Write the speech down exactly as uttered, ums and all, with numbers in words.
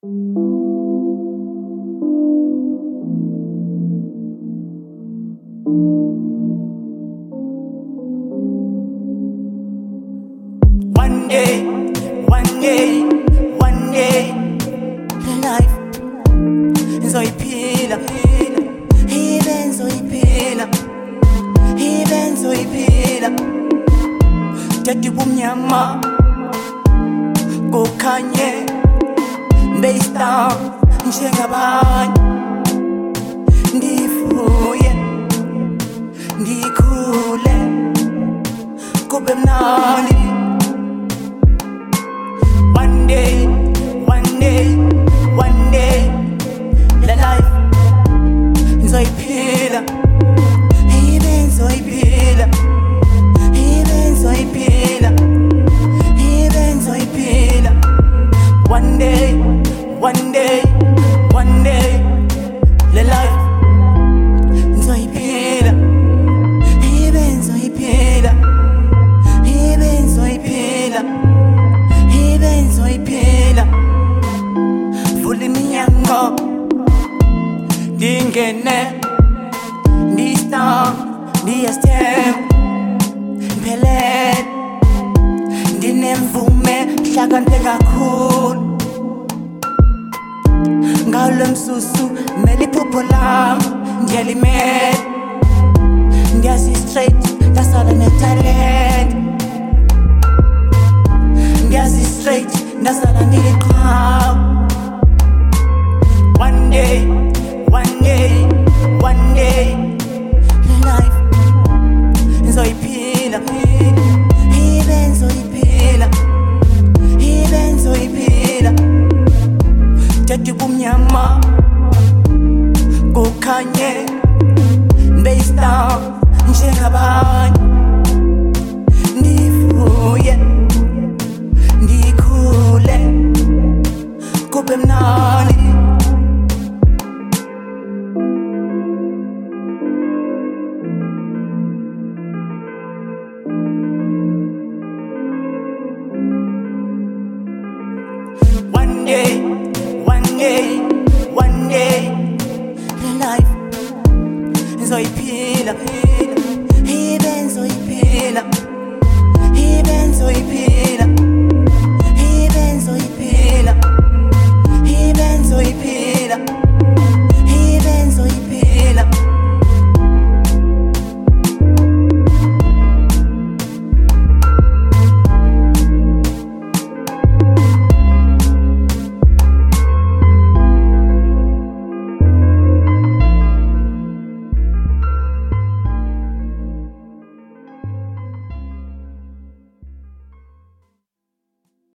One day, one day, one day, life ngizoyiphila, ibe ngizoyiphila, ibe ngizoyiphila. Jadi bumnyama kukhanye beyista njengabanye, ndivuye ngikhule kube mnandi. One day, one day, one day, la life ngizoyiphila, ibe ngizoyiphila, ibe ngizoyiphila, ibe ngizoyiphila. One day, one day, one day, la life ngizoyiphila, ibe ngizoyiphila, ibe ngizoyiphila, ibe ngizoyiphila. Vula iminyango ndingene, ndista ndiyastem ngiphelele, ndinemvume hlakaniphe kakhulu. Ngalo msusu mele iphupho lami ngiyalimela, ngiyazi straight ndasala netalent, ngiyazi straight ndasala niliqhawe. One day, one day, one day, life ngizoyiphila, ibe ngizoyiphila, ibe ngizoyiphila. Jadi bumnyama kukhanye beyista njengabanye, ndivuye ngikhule kube mnandi.